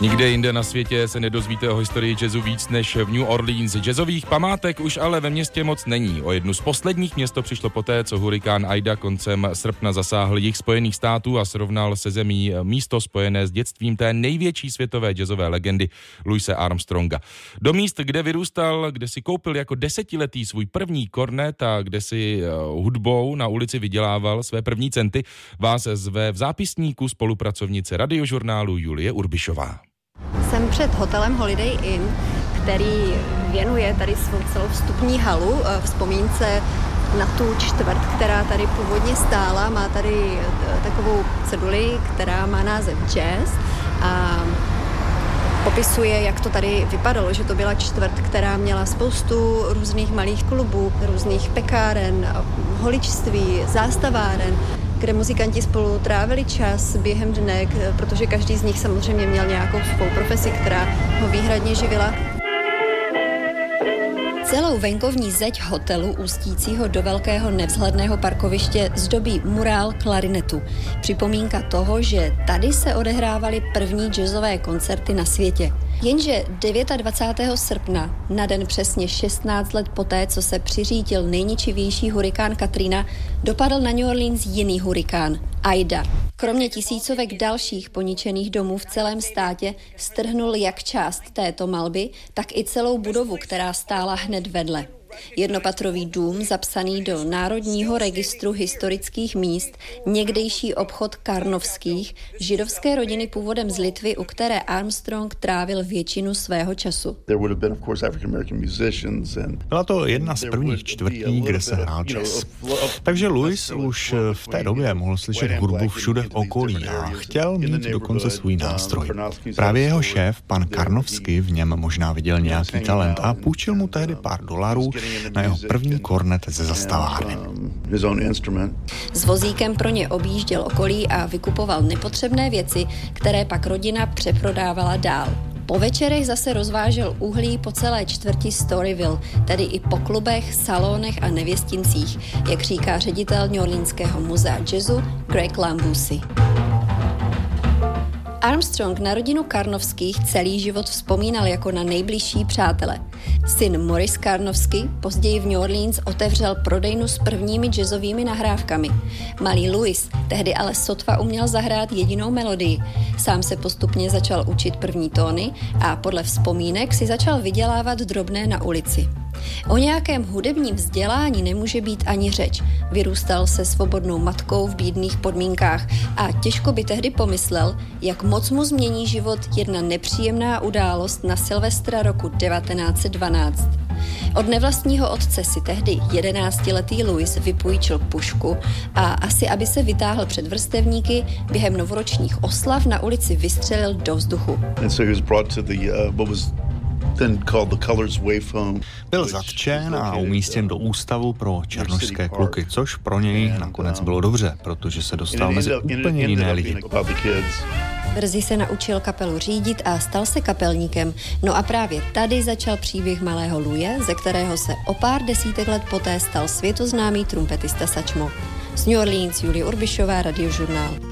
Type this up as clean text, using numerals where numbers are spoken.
Nikde jinde na světě se nedozvíte o historii jazzu víc než v New Orleans. Jazzových památek už ale ve městě moc není. O jednu z posledních město přišlo poté, co hurikán Aida koncem srpna zasáhl jih Spojených států a srovnal se zemí místo spojené s dětstvím té největší světové jazzové legendy Louise Armstronga. Do míst, kde vyrůstal, kde si koupil jako 10letý svůj první kornet a kde si hudbou na ulici vydělával své první centy, vás zve v zápisníku spolupracovnice radiožurnálu Julie Urbišová. Jsem před hotelem Holiday Inn, který věnuje tady svou celou vstupní halu vzpomínce na tu čtvrť, která tady původně stála. Má tady takovou ceduli, která má název Jazz a popisuje, jak to tady vypadalo, že to byla čtvrť, která měla spoustu různých malých klubů, různých pekáren, holičství, zástaváren, kde muzikanti spolu trávili čas během dne, protože každý z nich samozřejmě měl nějakou svou profesi, která ho výhradně živila. Celou venkovní zeď hotelu ústícího do velkého nevzhledného parkoviště zdobí murál klarinetu. Připomínka toho, že tady se odehrávaly první jazzové koncerty na světě. Jenže 29. srpna, na den přesně 16 let poté, co se přiřítil nejničivější hurikán Katrina, dopadl na New Orleans jiný hurikán, Aida. Kromě tisícovek dalších poničených domů v celém státě strhnul jak část této malby, tak i celou budovu, která stála hned vedle. Jednopatrový dům zapsaný do Národního registru historických míst, někdejší obchod Karnovských, židovské rodiny původem z Litvy, u které Armstrong trávil většinu svého času. Byla to jedna z prvních čtvrtí, kde se hrál jazz. Takže Louis už v té době mohl slyšet hudbu všude v okolí a chtěl mít dokonce svůj nástroj. Právě jeho šéf, pan Karnovský, v něm možná viděl nějaký talent a půjčil mu tehdy pár dolarů na jeho první kornet ze zastavárny. S vozíkem pro ně objížděl okolí a vykupoval nepotřebné věci, které pak rodina přeprodávala dál. Po večerech zase rozvážel uhlí po celé čtvrti Storyville, tedy i po klubech, salonech a nevěstincích, jak říká ředitel New Orleanského muzea jazzu Greg Lambusi. Armstrong na rodinu Karnovských celý život vzpomínal jako na nejbližší přátele. Syn Morris Karnovský později v New Orleans otevřel prodejnu s prvními jazzovými nahrávkami. Malý Louis tehdy ale sotva uměl zahrát jedinou melodii. Sám se postupně začal učit první tóny a podle vzpomínek si začal vydělávat drobné na ulici. O nějakém hudebním vzdělání nemůže být ani řeč. Vyrůstal se svobodnou matkou v bídných podmínkách a těžko by tehdy pomyslel, jak moc mu změní život jedna nepříjemná událost na Silvestra roku 1912. Od nevlastního otce si tehdy 11letý Louis vypůjčil pušku a asi aby se vytáhl před vrstevníky, během novoročních oslav na ulici vystřelil do vzduchu. Byl zatčen a umístěn do ústavu pro černošské kluky, což pro něj nakonec bylo dobře, protože se dostal mezi úplně jiné lidi. Brzy se naučil kapelu řídit a stal se kapelníkem. No a právě tady začal příběh malého Louise, ze kterého se o pár desítek let poté stal světoznámý trumpetista Satchmo. Z New Orleans Julie Urbišová, Radiožurnál.